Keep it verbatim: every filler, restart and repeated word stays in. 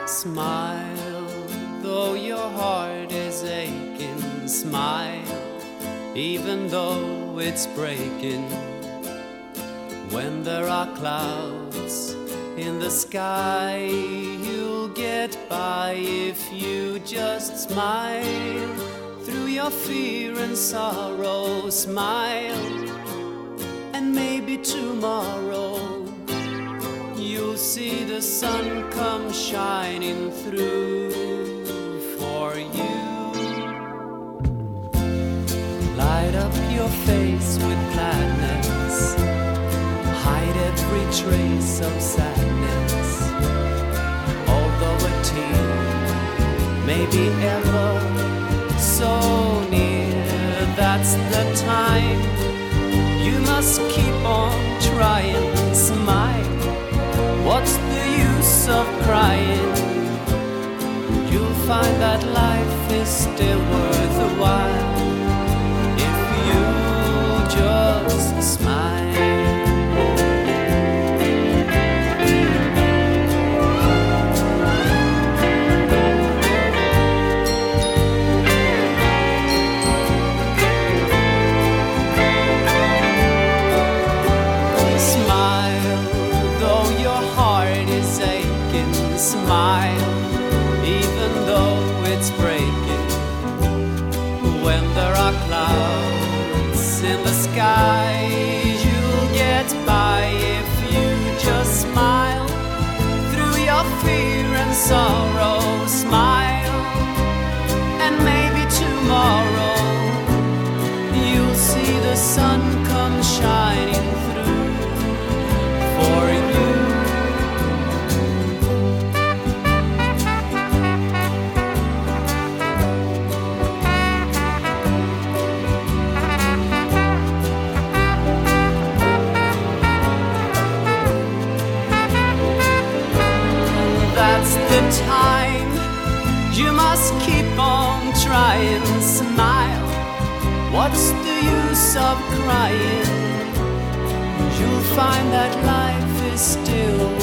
Smile, though your heart is aching. Smile, even though it's breaking. When there are clouds in the sky, you'll get by if you just smile. Through your fear and sorrow, smile, and maybe tomorrow you'll see the sun come shining through for you. Light up your face with gladness, hide every trace of sadness. Although a tear may be ever so near, that's the time you must keep on trying. Smile, what's the use of crying? You'll find that life is still worthwhile if you just smile. Smile, even though it's breaking. When there are clouds in the sky, you'll get by if you just smile. Through your fear and sorrow, smile, and maybe tomorrow you'll see the sun come shining through for you. The time you must keep on trying. Smile, what's the use of crying? You'll find that life is still